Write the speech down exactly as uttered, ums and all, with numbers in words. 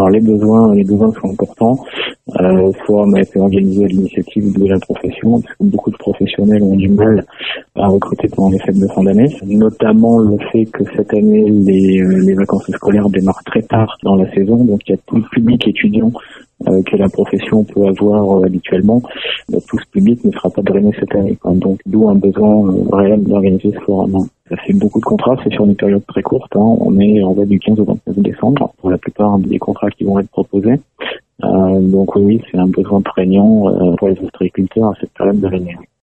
Alors les besoins, les besoins sont importants. Euh, soit on a été organisé à l'initiative de la profession, parce que beaucoup de professionnels ont du mal à recruter pendant les fêtes de fin d'année, notamment le fait que cette année les, les vacances scolaires démarrent très tard dans la saison, donc il y a tout le public étudiant euh, que la profession peut avoir euh, habituellement. Donc, tout ce public ne sera pas drainé cette année, quoi. Donc d'où un besoin euh, réel d'organiser ce forum. Ça fait beaucoup de contrats, c'est sur une période très courte, hein. On est en fait du quinze au vingt-neuf décembre pour la plupart des contrats qui vont être proposés. Euh, donc oui, c'est un besoin prégnant euh, pour les ostréiculteurs à cette période de l'année.